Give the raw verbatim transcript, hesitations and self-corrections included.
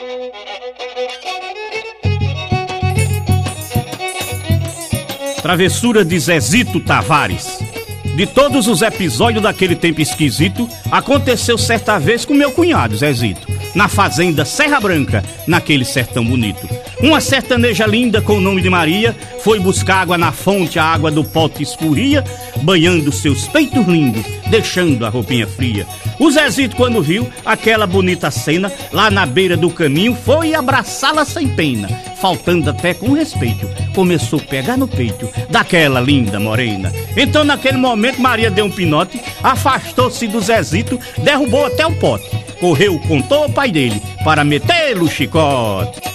Travessura de Zezito Tavares. De todos os episódios daquele tempo esquisito, aconteceu certa vez com meu cunhado Zezito, na fazenda Serra Branca, naquele sertão bonito. Uma sertaneja linda com o nome de Maria foi buscar água na fonte, a água do pote escorria, banhando seus peitos lindos, deixando a roupinha fria. O Zezito, quando viu aquela bonita cena, lá na beira do caminho, foi abraçá-la sem pena, faltando até com respeito, começou a pegar no peito daquela linda morena. Então naquele momento Maria deu um pinote, afastou-se do Zezito, derrubou até o pote, correu, contou ao pai dele, para meter-lhe o chicote.